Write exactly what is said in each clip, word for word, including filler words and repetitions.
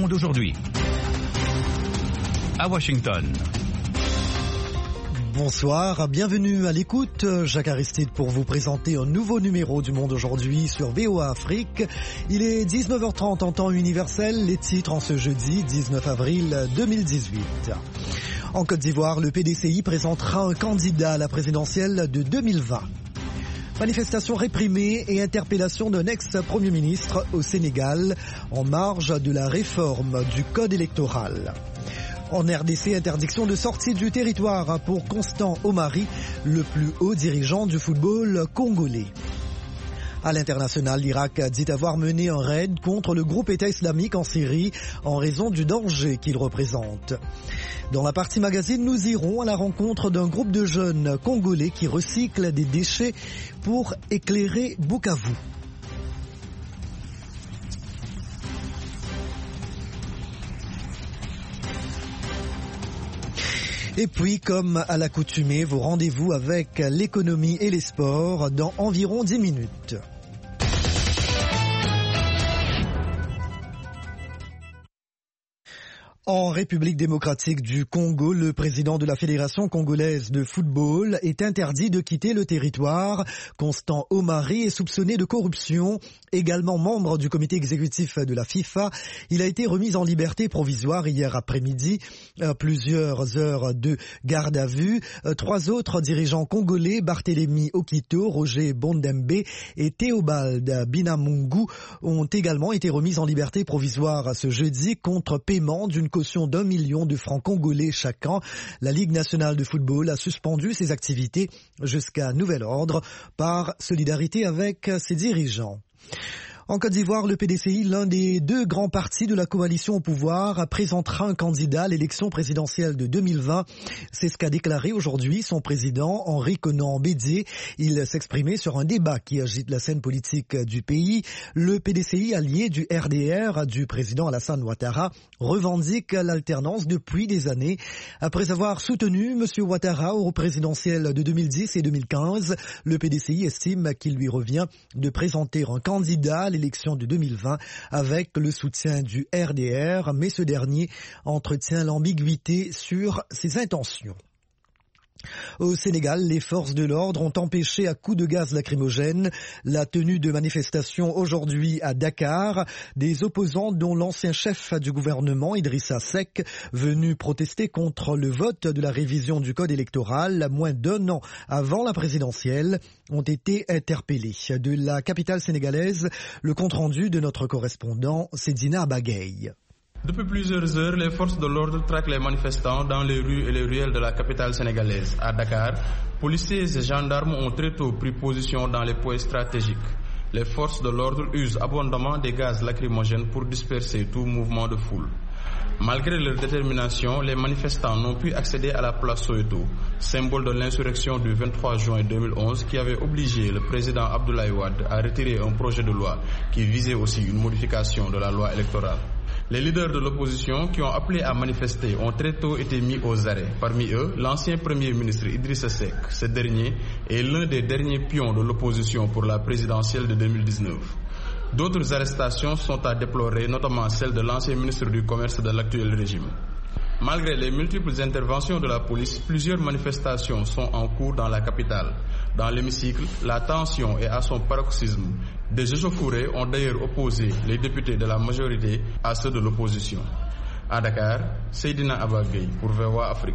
Monde aujourd'hui. À Washington. Bonsoir, bienvenue à l'écoute. Jacques Aristide pour vous présenter un nouveau numéro du Monde aujourd'hui sur V O A Afrique. Il est dix-neuf heures trente en temps universel, les titres en ce jeudi dix-neuf avril deux mille dix-huit. En Côte d'Ivoire, le P D C I présentera un candidat à la présidentielle de deux mille vingt. Manifestation réprimée et interpellation d'un ex-premier ministre au Sénégal en marge de la réforme du code électoral. En R D C, interdiction de sortie du territoire pour Constant Omari, le plus haut dirigeant du football congolais. À l'international, l'Irak dit avoir mené un raid contre le groupe État islamique en Syrie en raison du danger qu'il représente. Dans la partie magazine, nous irons à la rencontre d'un groupe de jeunes congolais qui recyclent des déchets pour éclairer Bukavu. Et puis, comme à l'accoutumée, vos rendez-vous avec l'économie et les sports dans environ dix minutes. En République démocratique du Congo, le président de la Fédération congolaise de football est interdit de quitter le territoire. Constant Omari est soupçonné de corruption, également membre du comité exécutif de la FIFA. Il a été remis en liberté provisoire hier après-midi. Plusieurs heures de garde à vue. Trois autres dirigeants congolais, Barthélémy Okito, Roger Bondembe et Théobald Binamungu, ont également été remis en liberté provisoire ce jeudi contre paiement d'une caution d'un million de francs congolais chacun. La Ligue nationale de football a suspendu ses activités jusqu'à nouvel ordre par solidarité avec ses dirigeants. En Côte d'Ivoire, le P D C I, l'un des deux grands partis de la coalition au pouvoir, présentera un candidat à l'élection présidentielle de deux mille vingt. C'est ce qu'a déclaré aujourd'hui son président, Henri Konan Bédié. Il s'exprimait sur un débat qui agite la scène politique du pays. Le P D C I, allié du R D R du président Alassane Ouattara, revendique l'alternance depuis des années. Après avoir soutenu M. Ouattara au présidentiel de deux mille dix et deux mille quinze, le P D C I estime qu'il lui revient de présenter un candidat à l'élection de deux mille vingt avec le soutien du R D R, mais ce dernier entretient l'ambiguïté sur ses intentions. Au Sénégal, les forces de l'ordre ont empêché à coups de gaz lacrymogène la tenue de manifestations aujourd'hui à Dakar. Des opposants dont l'ancien chef du gouvernement, Idrissa Seck, venu protester contre le vote de la révision du code électoral moins d'un an avant la présidentielle, ont été interpellés. De la capitale sénégalaise, le compte-rendu de notre correspondant Sedina Bagay. Depuis plusieurs heures, les forces de l'ordre traquent les manifestants dans les rues et les ruelles de la capitale sénégalaise. À Dakar, policiers et gendarmes ont très tôt pris position dans les points stratégiques. Les forces de l'ordre usent abondamment des gaz lacrymogènes pour disperser tout mouvement de foule. Malgré leur détermination, les manifestants n'ont pu accéder à la place Soweto, symbole de l'insurrection du vingt-trois juin deux mille onze qui avait obligé le président Abdoulaye Wade à retirer un projet de loi qui visait aussi une modification de la loi électorale. Les leaders de l'opposition qui ont appelé à manifester ont très tôt été mis aux arrêts. Parmi eux, l'ancien premier ministre Idrissa Seck. Ce dernier est l'un des derniers pions de l'opposition pour la présidentielle de deux mille dix-neuf. D'autres arrestations sont à déplorer, notamment celle de l'ancien ministre du Commerce de l'actuel régime. Malgré les multiples interventions de la police, plusieurs manifestations sont en cours dans la capitale. Dans l'hémicycle, la tension est à son paroxysme. Des échauffourées ont d'ailleurs opposé les députés de la majorité à ceux de l'opposition. À Dakar, Seydina Abagay pour V O A Afrique.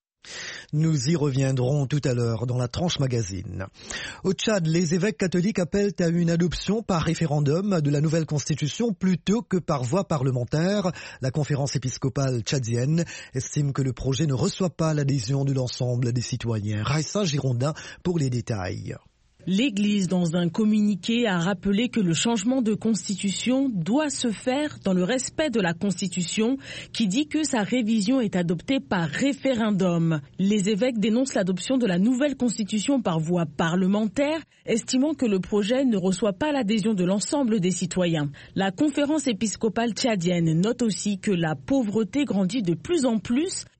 Nous y reviendrons tout à l'heure dans la tranche magazine. Au Tchad, les évêques catholiques appellent à une adoption par référendum de la nouvelle constitution plutôt que par voie parlementaire. La conférence épiscopale tchadienne estime que le projet ne reçoit pas l'adhésion de l'ensemble des citoyens. Raissa Girondin pour les détails. L'Église, dans un communiqué, a rappelé que le changement de constitution doit se faire dans le respect de la Constitution, qui dit que sa révision est adoptée par référendum. Les évêques dénoncent l'adoption de la nouvelle constitution par voie parlementaire, estimant que le projet ne reçoit pas l'adhésion de l'ensemble des citoyens. La conférence épiscopale tchadienne note aussi que la pauvreté grandit de plus en plus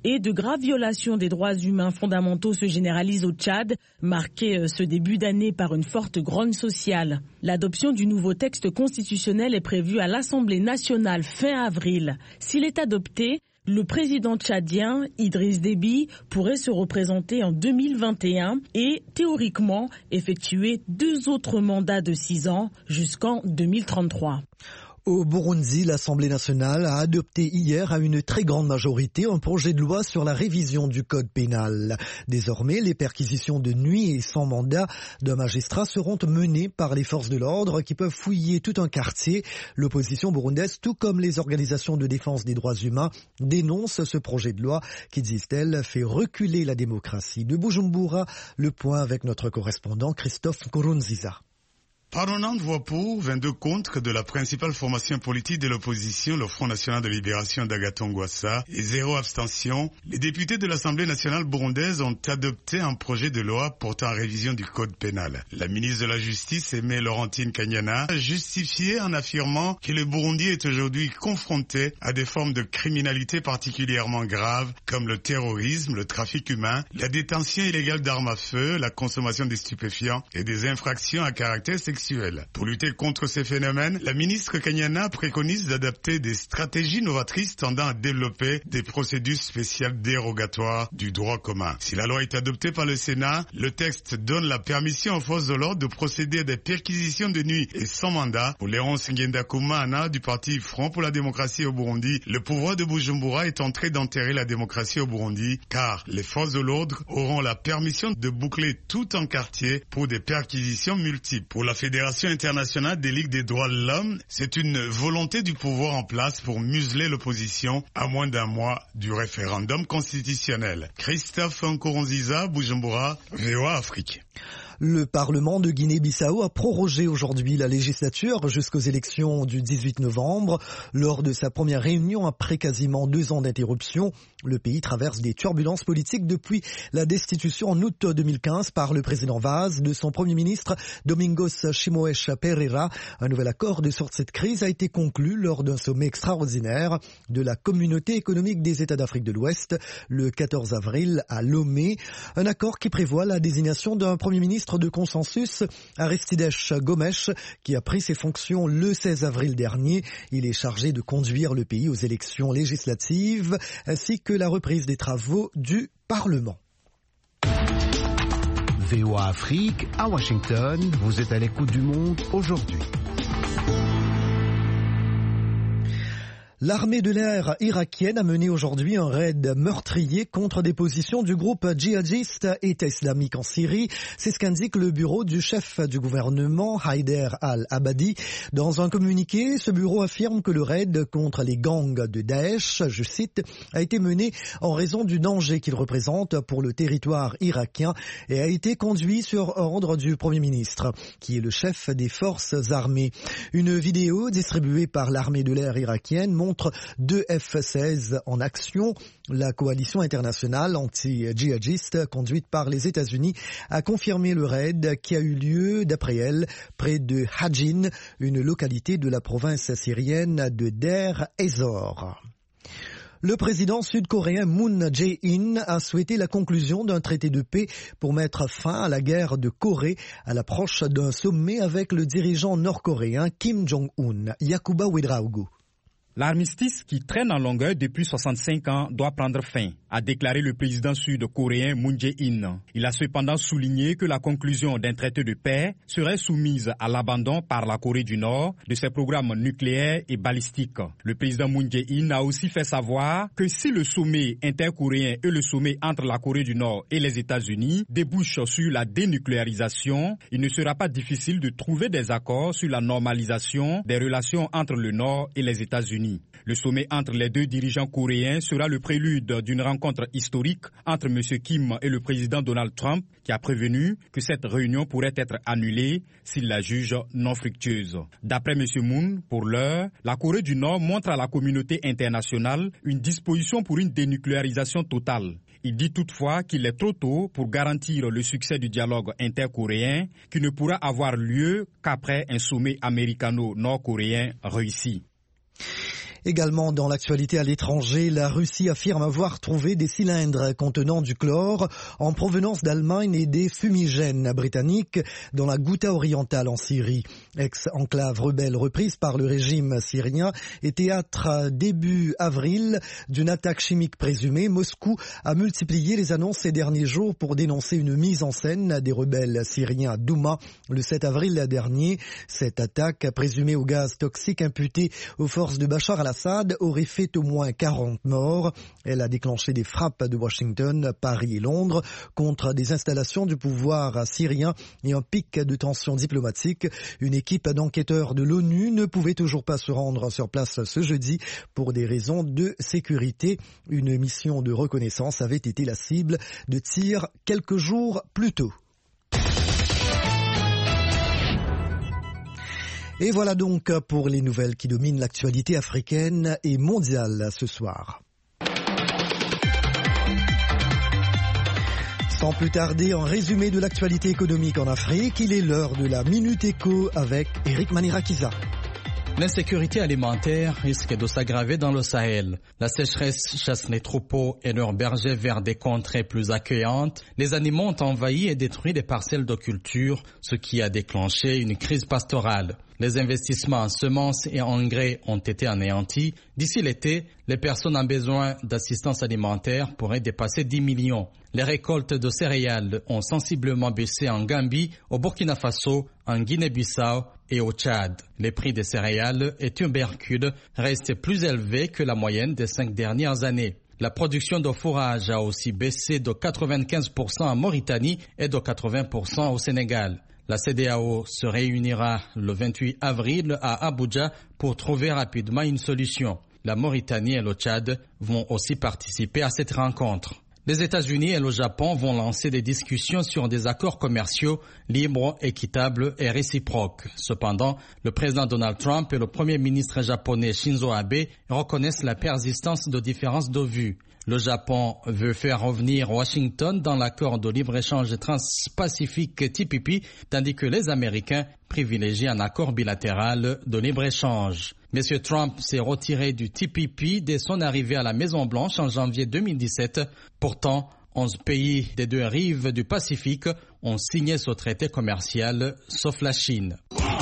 et de graves violations des droits humains fondamentaux se généralisent au Tchad, marqué ce début d'année par une forte grogne sociale. L'adoption du nouveau texte constitutionnel est prévue à l'Assemblée nationale fin avril. S'il est adopté, le président tchadien, Idriss Déby, pourrait se représenter en deux mille vingt et un et, théoriquement, effectuer deux autres mandats de six ans jusqu'en deux mille trente-trois. Au Burundi, l'Assemblée nationale a adopté hier à une très grande majorité un projet de loi sur la révision du code pénal. Désormais, les perquisitions de nuit et sans mandat d'un magistrat seront menées par les forces de l'ordre qui peuvent fouiller tout un quartier. L'opposition burundaise, tout comme les organisations de défense des droits humains, dénoncent ce projet de loi qui, disent-elles, fait reculer la démocratie. De Bujumbura, le point avec notre correspondant Christophe Nkurunziza. Par quatre-vingt-dix voix pour, vingt-deux contre de la principale formation politique de l'opposition, le Front National de Libération d'Agathon Rwasa, et zéro abstention, les députés de l'Assemblée nationale burundaise ont adopté un projet de loi portant à révision du code pénal. La ministre de la Justice, Aimée Laurentine Kanyana, a justifié en affirmant que le Burundi est aujourd'hui confronté à des formes de criminalité particulièrement graves, comme le terrorisme, le trafic humain, la détention illégale d'armes à feu, la consommation des stupéfiants et des infractions à caractère sexuel. Pour lutter contre ces phénomènes, la ministre Kanyana préconise d'adapter des stratégies novatrices tendant à développer des procédures spéciales dérogatoires du droit commun. Si la loi est adoptée par le Sénat, le texte donne la permission aux forces de l'ordre de procéder à des perquisitions de nuit et sans mandat. Pour Léonce Ngendakumana du parti Front pour la démocratie au Burundi, le pouvoir de Bujumbura est en train d'enterrer la démocratie au Burundi car les forces de l'ordre auront la permission de boucler tout un quartier pour des perquisitions multiples. Pour la Fédération internationale des ligues des droits de l'homme, c'est une volonté du pouvoir en place pour museler l'opposition à moins d'un mois du référendum constitutionnel. Christophe Nkurunziza, Bujumbura, V O A Afrique. Le Parlement de Guinée-Bissau a prorogé aujourd'hui la législature jusqu'aux élections du dix-huit novembre. Lors de sa première réunion après quasiment deux ans d'interruption, le pays traverse des turbulences politiques depuis la destitution en août deux mille quinze par le président Vaz de son premier ministre Domingos Simoes Pereira. Un nouvel accord de sortie de cette crise a été conclu lors d'un sommet extraordinaire de la Communauté économique des États d'Afrique de l'Ouest le quatorze avril à Lomé. Un accord qui prévoit la désignation d'un premier ministre de consensus, Aristides Gomes, qui a pris ses fonctions le seize avril dernier. Il est chargé de conduire le pays aux élections législatives ainsi que la reprise des travaux du Parlement. V O A Afrique, à Washington, vous êtes à l'écoute du monde aujourd'hui. L'armée de l'air irakienne a mené aujourd'hui un raid meurtrier contre des positions du groupe djihadiste État islamique en Syrie. C'est ce qu'indique le bureau du chef du gouvernement, Haider al-Abadi. Dans un communiqué, ce bureau affirme que le raid contre les gangs de Daesh, je cite, a été mené en raison du danger qu'il représente pour le territoire irakien et a été conduit sur ordre du Premier ministre, qui est le chef des forces armées. Une vidéo distribuée par l'armée de l'air irakienne montre deux F seize en action. La coalition internationale anti-djihadiste conduite par les États-Unis a confirmé le raid qui a eu lieu, d'après elle, près de Hajin, une localité de la province syrienne de Der Ezor. Le président sud-coréen Moon Jae-in a souhaité la conclusion d'un traité de paix pour mettre fin à la guerre de Corée à l'approche d'un sommet avec le dirigeant nord-coréen Kim Jong-un. Yakuba Ouedraogo. L'armistice qui traîne en longueur depuis soixante-cinq ans doit prendre fin, a déclaré le président sud-coréen Moon Jae-in. Il a cependant souligné que la conclusion d'un traité de paix serait soumise à l'abandon par la Corée du Nord de ses programmes nucléaires et balistiques. Le président Moon Jae-in a aussi fait savoir que si le sommet intercoréen et le sommet entre la Corée du Nord et les États-Unis débouchent sur la dénucléarisation, il ne sera pas difficile de trouver des accords sur la normalisation des relations entre le Nord et les États-Unis. Le sommet entre les deux dirigeants coréens sera le prélude d'une rencontre historique entre M. Kim et le président Donald Trump, qui a prévenu que cette réunion pourrait être annulée s'il la juge non fructueuse. D'après M. Moon, pour l'heure, la Corée du Nord montre à la communauté internationale une disposition pour une dénucléarisation totale. Il dit toutefois qu'il est trop tôt pour garantir le succès du dialogue intercoréen qui ne pourra avoir lieu qu'après un sommet américano-nord-coréen réussi. Également dans l'actualité à l'étranger, la Russie affirme avoir trouvé des cylindres contenant du chlore en provenance d'Allemagne et des fumigènes britanniques dans la Ghouta orientale en Syrie. Ex-enclave rebelle reprise par le régime syrien et théâtre début avril d'une attaque chimique présumée, Moscou a multiplié les annonces ces derniers jours pour dénoncer une mise en scène des rebelles syriens à Douma le sept avril dernier. Cette attaque présumée au gaz toxique imputée aux forces de Bachar al-Assad Assad aurait fait au moins quarante morts. Elle a déclenché des frappes de Washington, Paris et Londres contre des installations du pouvoir syrien et un pic de tension diplomatique. Une équipe d'enquêteurs de l'ONU ne pouvait toujours pas se rendre sur place ce jeudi pour des raisons de sécurité. Une mission de reconnaissance avait été la cible de tirs quelques jours plus tôt. Et voilà donc pour les nouvelles qui dominent l'actualité africaine et mondiale ce soir. Sans plus tarder, un résumé de l'actualité économique en Afrique. Il est l'heure de la Minute Éco avec Eric Manirakiza. L'insécurité alimentaire risque de s'aggraver dans le Sahel. La sécheresse chasse les troupeaux et leurs bergers vers des contrées plus accueillantes. Les animaux ont envahi et détruit des parcelles de culture, ce qui a déclenché une crise pastorale. Les investissements en semences et engrais ont été anéantis. D'ici l'été, les personnes en besoin d'assistance alimentaire pourraient dépasser dix millions. Les récoltes de céréales ont sensiblement baissé en Gambie, au Burkina Faso, en Guinée-Bissau et au Tchad. Les prix des céréales et tubercules restent plus élevés que la moyenne des cinq dernières années. La production de fourrage a aussi baissé de quatre-vingt-quinze pour cent en Mauritanie et de quatre-vingts pour cent au Sénégal. La C D A O se réunira le vingt-huit avril à Abuja pour trouver rapidement une solution. La Mauritanie et le Tchad vont aussi participer à cette rencontre. Les États-Unis et le Japon vont lancer des discussions sur des accords commerciaux libres, équitables et réciproques. Cependant, le président Donald Trump et le premier ministre japonais Shinzo Abe reconnaissent la persistance de différences de vues. Le Japon veut faire revenir Washington dans l'accord de libre-échange transpacifique T P P, tandis que les Américains privilégient un accord bilatéral de libre-échange. M. Trump s'est retiré du T P P dès son arrivée à la Maison-Blanche en janvier deux mille dix-sept. Pourtant, onze pays des deux rives du Pacifique ont signé ce traité commercial, sauf la Chine.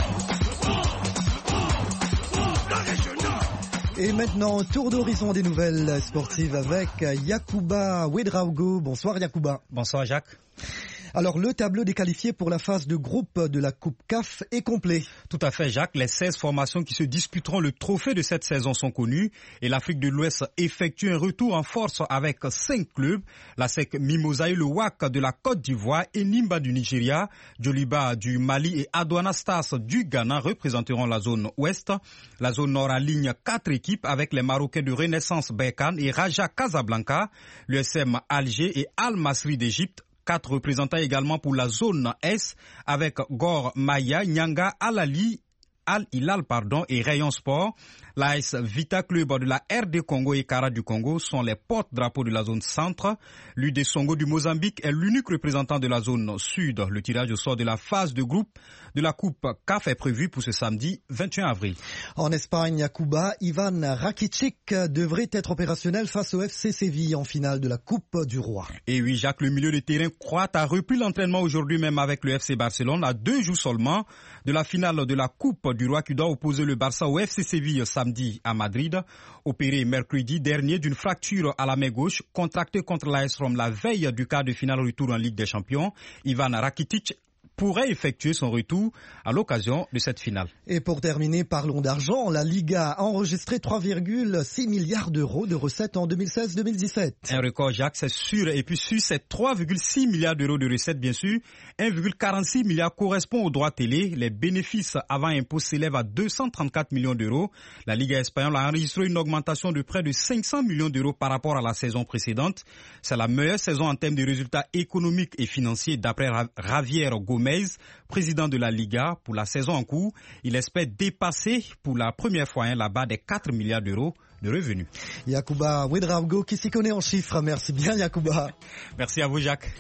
Et maintenant, tour d'horizon des nouvelles sportives avec Yacouba Ouedraogo. Bonsoir Yacouba. Bonsoir Jacques. Alors, le tableau des qualifiés pour la phase de groupe de la Coupe C A F est complet. Tout à fait, Jacques. Les seize formations qui se disputeront le trophée de cette saison sont connues et l'Afrique de l'Ouest effectue un retour en force avec cinq clubs. La S E C Mimosa et le W A C de la Côte d'Ivoire, Enimba du Nigeria, Joliba du Mali et Adwana Stars du Ghana représenteront la zone Ouest. La zone Nord aligne quatre équipes avec les Marocains de Renaissance Berkane et Raja Casablanca, l'U S M Alger et Al Masry d'Égypte. Quatre représentants également pour la zone S avec Gor Maya, Nyanga, Al-Ali, Al-Hilal pardon, et Rayon Sport. L'A S Vita Club de la R D Congo et Kara du Congo sont les porte-drapeaux de la zone centre. L'U D Songo du Mozambique est l'unique représentant de la zone sud. Le tirage au sort de la phase de groupe de la Coupe C A F est prévu pour ce samedi vingt et un avril. En Espagne, à Cuba, Ivan Rakitic devrait être opérationnel face au F C Séville en finale de la Coupe du Roi. Et oui, Jacques, le milieu de terrain croate a repris l'entraînement aujourd'hui même avec le F C Barcelone à deux jours seulement de la finale de la Coupe du Roi qui doit opposer le Barça au F C Séville samedi à Madrid. Opéré mercredi dernier d'une fracture à la main gauche contractée contre l'A S Rome la veille du quart de finale retour en Ligue des Champions, Ivan Rakitic pourrait effectuer son retour à l'occasion de cette finale. Et pour terminer, parlons d'argent. La Liga a enregistré trois virgule six milliards d'euros de recettes en deux mille seize deux mille dix-sept. Un record, Jacques, c'est sûr. Et puis sur ces trois virgule six milliards d'euros de recettes, bien sûr, un virgule quarante-six milliard correspond aux droits télé. Les bénéfices avant impôt s'élèvent à deux cent trente-quatre millions d'euros. La Liga espagnole a enregistré une augmentation de près de cinq cents millions d'euros par rapport à la saison précédente. C'est la meilleure saison en termes de résultats économiques et financiers d'après Javier Gomez, président de la Liga. Pour la saison en cours, il espère dépasser pour la première fois hein, la barre des quatre milliards d'euros de revenus. Yacouba Ouedraogo qui s'y connaît en chiffres. Merci bien Yacouba. Merci à vous Jacques.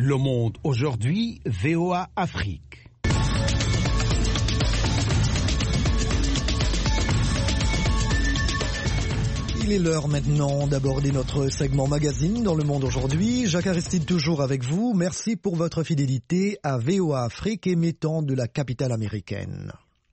Le Monde aujourd'hui, V O A Afrique. Il est l'heure maintenant d'aborder notre segment magazine dans Le Monde aujourd'hui. Jacques Aristide toujours avec vous. Merci pour votre fidélité à V O A Afrique émettant de la capitale américaine.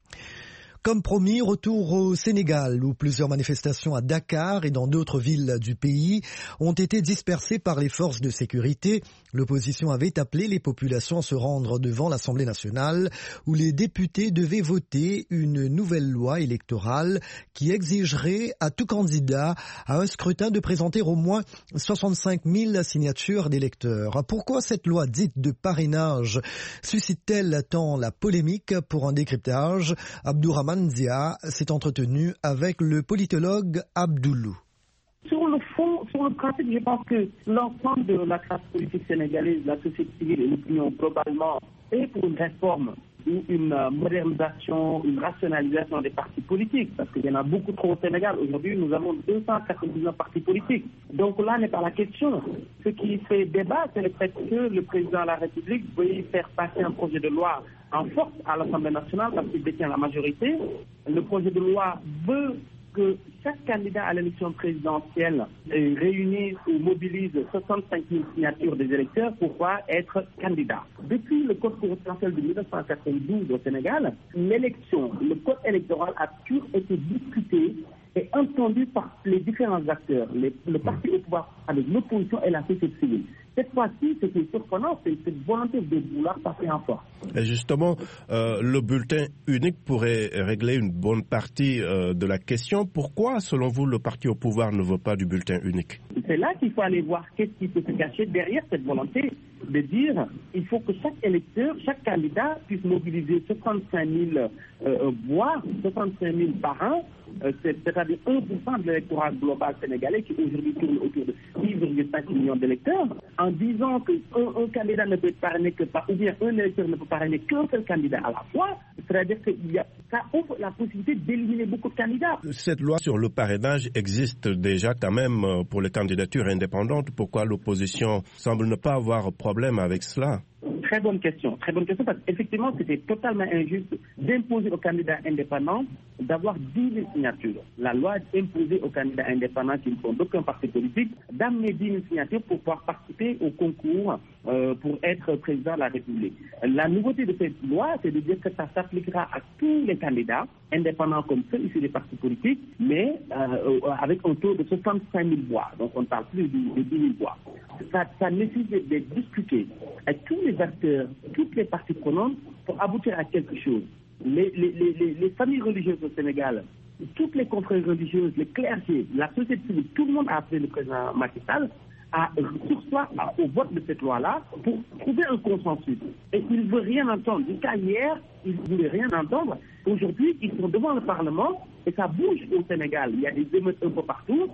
Comme promis, retour au Sénégal où plusieurs manifestations à Dakar et dans d'autres villes du pays ont été dispersées par les forces de sécurité. L'opposition avait appelé les populations à se rendre devant l'Assemblée nationale où les députés devaient voter une nouvelle loi électorale qui exigerait à tout candidat à un scrutin de présenter au moins soixante-cinq mille signatures d'électeurs. Pourquoi cette loi dite de parrainage suscite-t-elle tant la polémique? Pour un décryptage, Abdourahmane Zia s'est entretenu avec le politologue Abdoulou. Sur le fond, sur le principe, je pense que l'ensemble de la classe politique sénégalaise, la société civile et l'opinion globalement est pour une réforme ou une modernisation, une rationalisation des partis politiques, parce qu'il y en a beaucoup trop au Sénégal. Aujourd'hui, nous avons deux cent quatre-vingt-dix-neuf partis politiques. Donc là n'est pas la question. Ce qui fait débat, c'est le fait que le président de la République veuille faire passer un projet de loi en force à l'Assemblée nationale parce qu'il détient la majorité. Le projet de loi veut que chaque candidat à l'élection présidentielle réunisse ou mobilise soixante-cinq mille signatures des électeurs pour pouvoir être candidat. Depuis le code constitutionnel de mille neuf cent quatre-vingt-douze au Sénégal, l'élection, le code électoral a toujours été discuté et entendu par les différents acteurs, les, le parti au pouvoir avec l'opposition et la société civile. Cette fois-ci, ce qui est surprenant, c'est cette volonté de vouloir passer en force. Et justement, euh, le bulletin unique pourrait régler une bonne partie euh, de la question. Pourquoi, selon vous, le parti au pouvoir ne veut pas du bulletin unique? C'est là qu'il faut aller voir qu'est-ce qui peut se cacher derrière cette volonté de dire il faut que chaque électeur, chaque candidat puisse mobiliser soixante-cinq mille euh, voix, soixante-cinq mille par an, euh, c'est-à-dire un pour cent de l'électorat global sénégalais qui aujourd'hui tourne autour de six virgule cinq millions d'électeurs, en disant qu'un un candidat ne peut parrainer que pas, ou bien un électeur ne peut parrainer qu'un seul candidat à la fois, c'est-à-dire que y a, ça ouvre la possibilité d'éliminer beaucoup de candidats. Cette loi sur le parrainage existe déjà quand même pour les candidatures indépendantes. Pourquoi l'opposition semble ne pas avoir problème avec cela? Très bonne question, très bonne question, parce qu'effectivement, c'était totalement injuste d'imposer aux candidats indépendants d'avoir dix mille signatures. La loi imposait aux candidats indépendants qui ne sont d'aucun parti politique d'amener dix mille signatures pour pouvoir participer au concours euh, pour être président de la République. La nouveauté de cette loi, c'est de dire que ça s'appliquera à tous les candidats, indépendants comme ceux issus des partis politiques, mais euh, avec un taux de soixante-cinq mille voix. Donc on ne parle plus de dix mille voix. Ça, ça nécessite de discuter avec tous les acteurs, toutes les parties prenantes pour aboutir à quelque chose. Les, les, les, les familles religieuses au Sénégal, toutes les confréries religieuses, les clergés, la société civile, tout le monde a appelé le président Macky Sall à sursoir au vote de cette loi-là pour trouver un consensus. Et il ne veut rien entendre. Jusqu'à hier, il ne voulait rien entendre. Aujourd'hui, ils sont devant le Parlement et ça bouge au Sénégal. Il y a des émeutes un peu partout.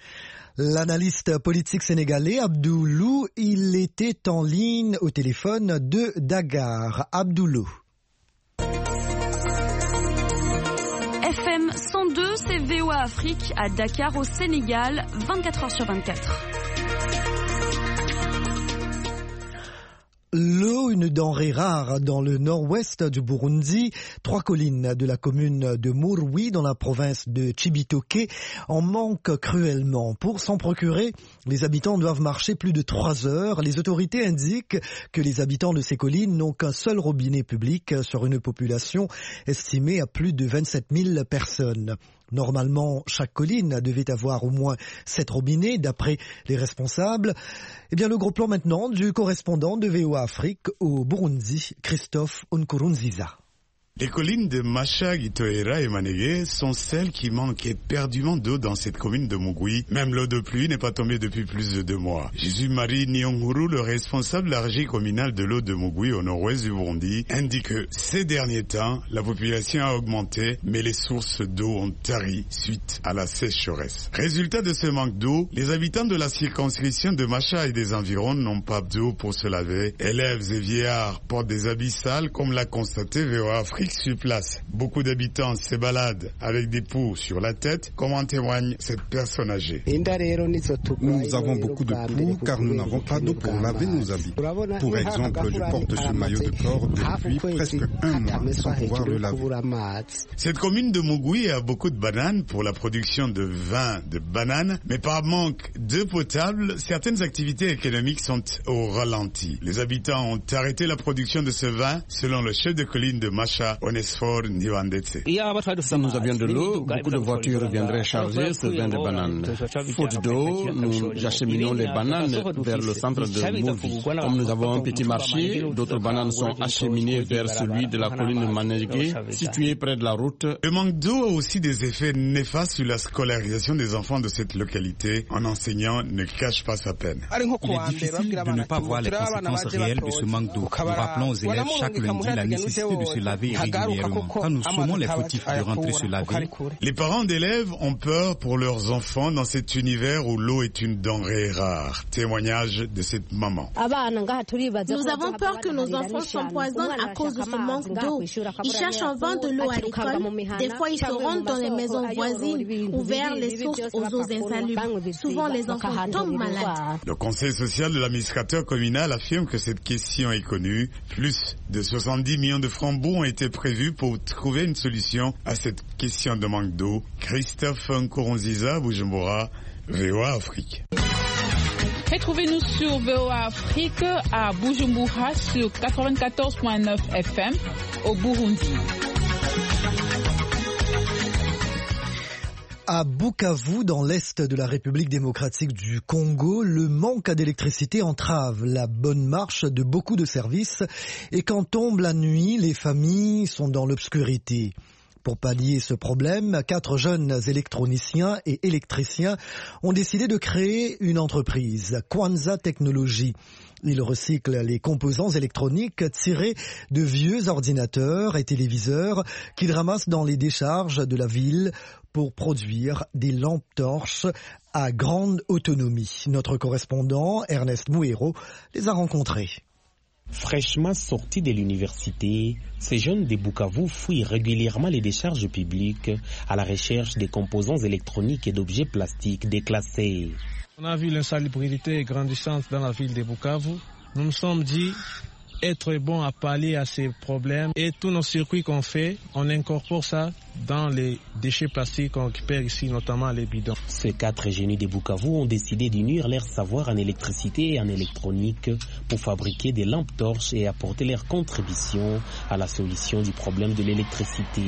L'analyste politique sénégalais Abdoulou, il était en ligne au téléphone de Dakar. Abdoulou. F M cent deux, c'est V O A Afrique à Dakar au Sénégal, vingt-quatre heures sur vingt-quatre. L'eau, une denrée rare dans le nord-ouest du Burundi. Trois collines de la commune de Murwi dans la province de Chibitoke en manquent cruellement. Pour s'en procurer, les habitants doivent marcher plus de trois heures. Les autorités indiquent que les habitants de ces collines n'ont qu'un seul robinet public sur une population estimée à plus de vingt-sept mille personnes. Normalement, chaque colline devait avoir au moins sept robinets, d'après les responsables. Eh bien, le gros plan maintenant du correspondant de V O A Afrique au Burundi, Christophe Nkurunziza. Les collines de Macha, Gitoera et Manégué sont celles qui manquent éperdument d'eau dans cette commune de Mugwi. Même l'eau de pluie n'est pas tombée depuis plus de deux mois. Jésus-Marie Nyonguru, le responsable de la régie communale de l'eau de Mugwi au nord-ouest du Burundi, indique que ces derniers temps, la population a augmenté, mais les sources d'eau ont tari suite à la sécheresse. Résultat de ce manque d'eau, les habitants de la circonscription de Macha et des environs n'ont pas d'eau pour se laver. Élèves et vieillards portent des habits sales, comme l'a constaté V O A Afrique L'Afrique sur place. Beaucoup d'habitants se baladent avec des poux sur la tête, comme en témoigne cette personne âgée. Nous avons beaucoup de poux car nous n'avons pas d'eau pour laver nos habits. Pour exemple, je porte ce maillot de corps depuis presque un mois sans pouvoir le laver. Cette commune de Mugui a beaucoup de bananes pour la production de vin de bananes, mais par manque d'eau potable, certaines activités économiques sont au ralenti. Les habitants ont arrêté la production de ce vin, selon le chef de colline de Macha, Onesphore Ndiwandetse. Si nous avions de l'eau, beaucoup de voitures viendraient charger ce vin de bananes. Faute d'eau, nous acheminons les bananes vers le centre de Mouvi. Comme nous avons un petit marché, d'autres bananes sont acheminées vers celui de la colline de Manegé, située près de la route. Le manque d'eau a aussi des effets néfastes sur la scolarisation des enfants de cette localité. Un enseignant ne cache pas sa peine. Il est difficile de ne pas voir les conséquences réelles de ce manque d'eau. Nous rappelons aux élèves chaque lundi la nécessité de se laver régulièrement. Quand nous sommons les fautifs de rentrer se laver, les parents d'élèves ont peur pour leurs enfants dans cet univers où l'eau est une denrée rare. Témoignage de cette maman. Nous avons peur que nos enfants s'empoisonnent à cause de ce manque d'eau. Ils cherchent en vain de l'eau à l'école. Des fois, ils se rendent dans les maisons voisines ou vers les sources aux eaux insalubres. Souvent, les enfants tombent malades. Le conseil social de l'administrateur communal affirme que cette question est connue. Plus de soixante-dix millions de francs bons ont été prévus pour trouver une solution à cette question de manque d'eau. Christophe Nkoronziza, Bujumbura, V O A Afrique. Retrouvez-nous sur V O A Afrique à Bujumbura sur quatre-vingt-quatorze virgule neuf F M au Burundi. À Bukavu, dans l'est de la République démocratique du Congo, le manque d'électricité entrave la bonne marche de beaucoup de services et quand tombe la nuit, les familles sont dans l'obscurité. Pour pallier ce problème, quatre jeunes électroniciens et électriciens ont décidé de créer une entreprise, Kwanza Technologies. Ils recyclent les composants électroniques tirés de vieux ordinateurs et téléviseurs qu'ils ramassent dans les décharges de la ville pour produire des lampes torches à grande autonomie. Notre correspondant, Ernest Mouero, les a rencontrés. Fraîchement sortis de l'université, ces jeunes de Bukavu fouillent régulièrement les décharges publiques à la recherche des composants électroniques et d'objets plastiques déclassés. On a vu l'insalubrité grandissante dans la ville de Bukavu. Nous nous sommes dit être bon à pallier à ces problèmes et tous nos circuits qu'on fait, on incorpore ça dans les déchets plastiques qu'on récupère ici, notamment les bidons. Ces quatre génies de Bukavu ont décidé d'unir leur savoir en électricité et en électronique pour fabriquer des lampes torches et apporter leur contribution à la solution du problème de l'électricité.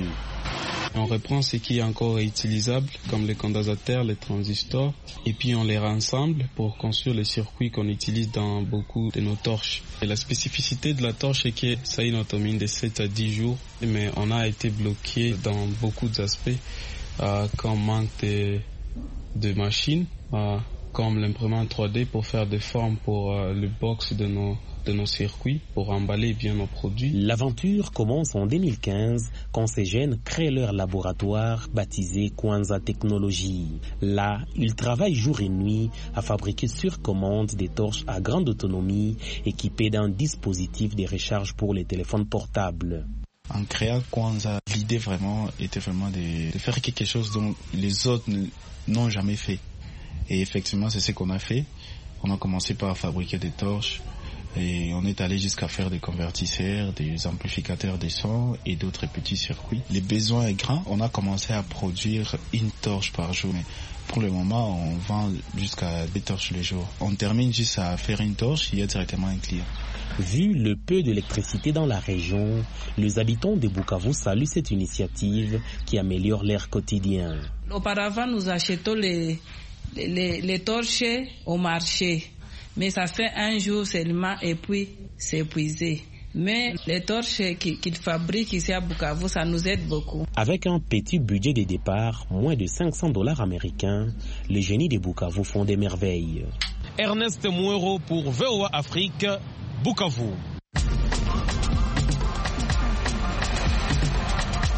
On reprend ce qui est encore réutilisable, comme les condensateurs, les transistors, et puis on les rassemble pour construire les circuits qu'on utilise dans beaucoup de nos torches. Et la spécificité de la torche est que ça a une autonomie de sept à dix jours, mais on a été bloqué dans beaucoup d'aspects, euh, comme manque de, de machines, euh, comme l'imprimante trois D pour faire des formes pour euh, le box de nos de nos circuits pour emballer bien nos produits. L'aventure commence en deux mille quinze quand ces jeunes créent leur laboratoire baptisé Kwanza Technologies. Là, ils travaillent jour et nuit à fabriquer sur commande des torches à grande autonomie équipées d'un dispositif de recharge pour les téléphones portables. En créant Kwanza, l'idée vraiment était vraiment de, de faire quelque chose dont les autres n'ont jamais fait. Et effectivement, c'est ce qu'on a fait. On a commencé par fabriquer des torches. Et on est allé jusqu'à faire des convertisseurs, des amplificateurs de son et d'autres petits circuits. Les besoins est grand. On a commencé à produire une torche par jour. Mais pour le moment, on vend jusqu'à deux torches le jour. On termine juste à faire une torche, il y a directement un client. Vu le peu d'électricité dans la région, les habitants de Bukavu saluent cette initiative qui améliore leur quotidien. Auparavant, nous achetons les, les, les torches au marché. Mais ça fait un jour seulement et puis c'est épuisé. Mais les torches qu'ils fabriquent ici à Bukavu, ça nous aide beaucoup. Avec un petit budget de départ, moins de cinq cents dollars américains, les génies de Bukavu font des merveilles. Ernest Mouero pour V O A Afrique, Bukavu.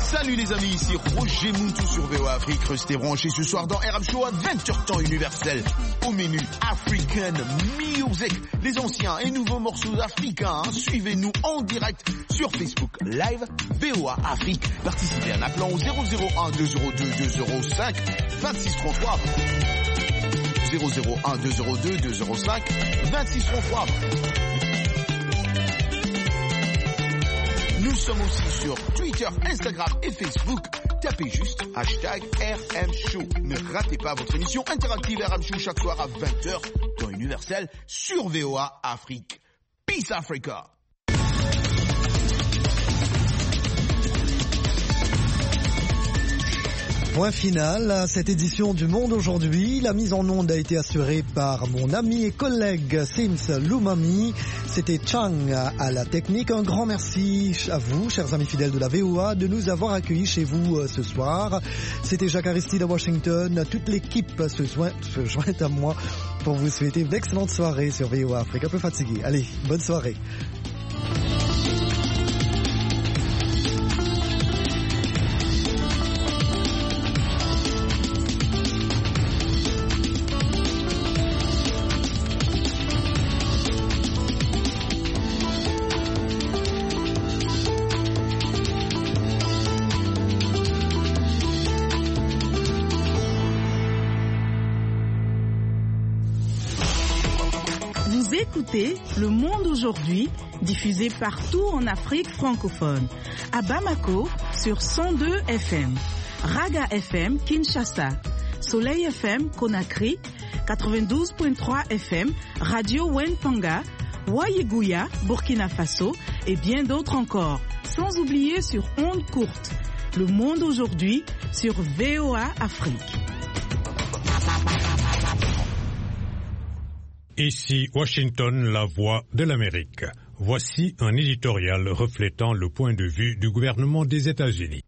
Salut les amis, ici Roger Muntu sur V O A Afrique. Restez branchés ce soir dans R M Show Adventure Temps Universel. Au menu African Music, les anciens et nouveaux morceaux africains. Hein. Suivez-nous en direct sur Facebook Live V O A Afrique. Participez en appelant au zéro zéro un deux zéro deux deux zéro cinq vingt-six trente-trois. zéro zéro un deux zéro deux deux zéro cinq vingt-six trente-trois. Nous sommes aussi sur Twitter, Instagram et Facebook. Tapez juste hashtag R M Show. Ne ratez pas votre émission interactive R M Show chaque soir à vingt heures, temps universel, sur V O A Afrique. Peace Africa! Point final à cette édition du Monde aujourd'hui. La mise en onde a été assurée par mon ami et collègue Sims Lumami. C'était Chang à la technique. Un grand merci à vous, chers amis fidèles de la V O A, de nous avoir accueillis chez vous ce soir. C'était Jacques Aristide à Washington. Toute l'équipe se joint, se joint à moi pour vous souhaiter une excellente soirée sur V O A Afrique. Un peu fatigué. Allez, bonne soirée. Écoutez Le Monde aujourd'hui, diffusé partout en Afrique francophone. À Bamako, sur cent deux F M. Raga F M, Kinshasa. Soleil F M, Conakry. quatre-vingt-douze virgule trois F M. Radio Wentanga. Wayeguya, Burkina Faso. Et bien d'autres encore. Sans oublier sur ondes courtes. Le Monde aujourd'hui, sur V O A Afrique. Ici Washington, la voix de l'Amérique. Voici un éditorial reflétant le point de vue du gouvernement des États-Unis.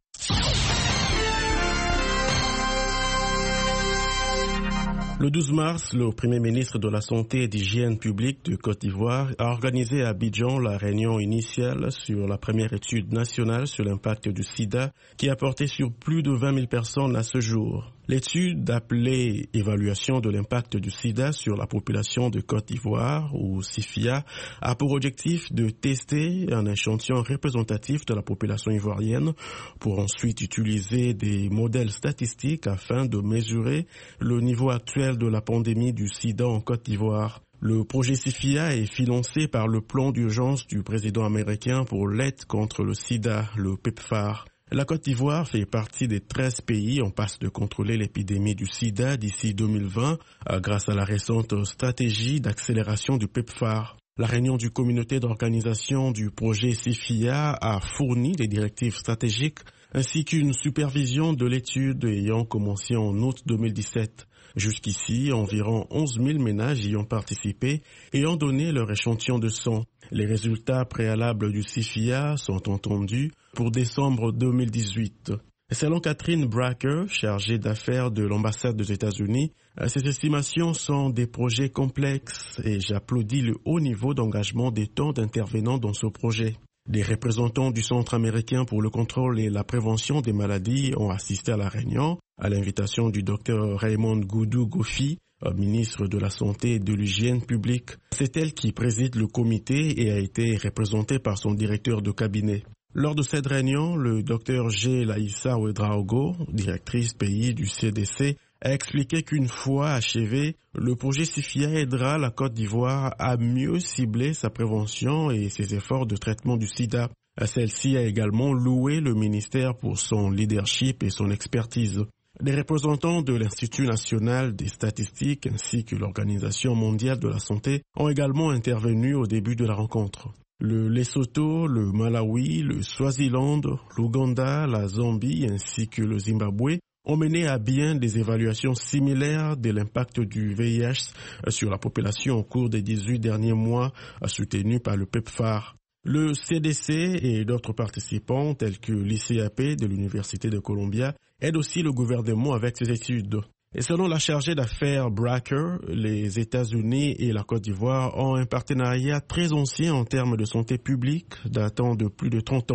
Le douze mars, le Premier ministre de la Santé et d'Hygiène publique de Côte d'Ivoire a organisé à Abidjan la réunion initiale sur la première étude nationale sur l'impact du sida qui a porté sur plus de vingt mille personnes à ce jour. L'étude appelée « Évaluation de l'impact du sida sur la population de Côte d'Ivoire » ou SIFIA a pour objectif de tester un échantillon représentatif de la population ivoirienne pour ensuite utiliser des modèles statistiques afin de mesurer le niveau actuel de la pandémie du sida en Côte d'Ivoire. Le projet SIFIA est financé par le plan d'urgence du président américain pour l'aide contre le sida, le PEPFAR. La Côte d'Ivoire fait partie des treize pays en passe de contrôler l'épidémie du sida d'ici deux mille vingt grâce à la récente stratégie d'accélération du PEPFAR. La réunion du comité d'organisation du projet SIFIA a fourni des directives stratégiques ainsi qu'une supervision de l'étude ayant commencé en août deux mille dix-sept. Jusqu'ici, environ onze mille ménages y ont participé et ont donné leur échantillon de sang. Les résultats préalables du SIFIA sont entendus pour décembre deux mille dix-huit. Selon Catherine Bracker, chargée d'affaires de l'ambassade des États-Unis, ces estimations sont des projets complexes et j'applaudis le haut niveau d'engagement des tant d'intervenants dans ce projet. Des représentants du Centre américain pour le contrôle et la prévention des maladies ont assisté à la réunion à l'invitation du docteur Raymond Goudou Gofi, ministre de la Santé et de l'Hygiène publique. C'est elle qui préside le comité et a été représentée par son directeur de cabinet. Lors de cette réunion, le docteur G. Laïssa Ouedraogo, directrice pays du C D C, a expliqué qu'une fois achevé, le projet SIFIA aidera la Côte d'Ivoire à mieux cibler sa prévention et ses efforts de traitement du sida. Celle-ci a également loué le ministère pour son leadership et son expertise. Des représentants de l'Institut national des statistiques ainsi que l'Organisation mondiale de la santé ont également intervenu au début de la rencontre. Le Lesotho, le Malawi, le Swaziland, l'Ouganda, la Zambie ainsi que le Zimbabwe ont mené à bien des évaluations similaires de l'impact du V I H sur la population au cours des dix-huit derniers mois, soutenues par le PEPFAR. Le C D C et d'autres participants, tels que l'I C A P de l'Université de Columbia, aident aussi le gouvernement avec ces études. Et selon la chargée d'affaires Bracker, les États-Unis et la Côte d'Ivoire ont un partenariat très ancien en termes de santé publique, datant de plus de trente ans.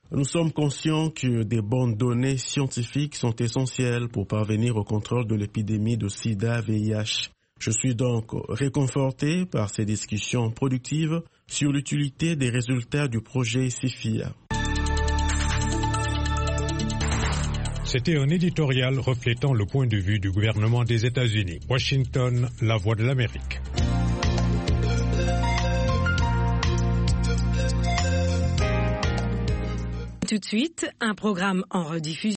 Nous sommes conscients que des bonnes données scientifiques sont essentielles pour parvenir au contrôle de l'épidémie de sida V I H. Je suis donc réconforté par ces discussions productives sur l'utilité des résultats du projet SIFIA. C'était un éditorial reflétant le point de vue du gouvernement des États-Unis. Washington, la voix de l'Amérique. Tout de suite, un programme en rediffusion.